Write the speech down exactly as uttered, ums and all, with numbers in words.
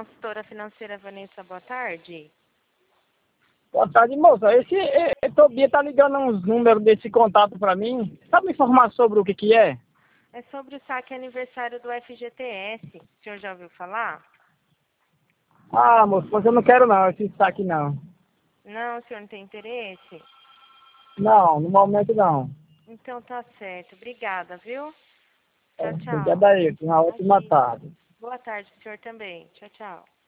consultora financeira Vanessa, boa tarde. Boa tarde, moça. Esse eh, Tobia tá ligando uns números desse contato pra mim. Sabe me informar sobre o que que é? É sobre o saque aniversário do F G T S. O senhor já ouviu falar? Ah, moça, mas eu não quero não, esse saque não. Não, o senhor não tem interesse? Não, no momento não. Então tá certo. Obrigada, viu? Tchau, É, tchau. obrigado aí, uma ótima Imagina. tarde. Boa tarde pro senhor também. Tchau, tchau.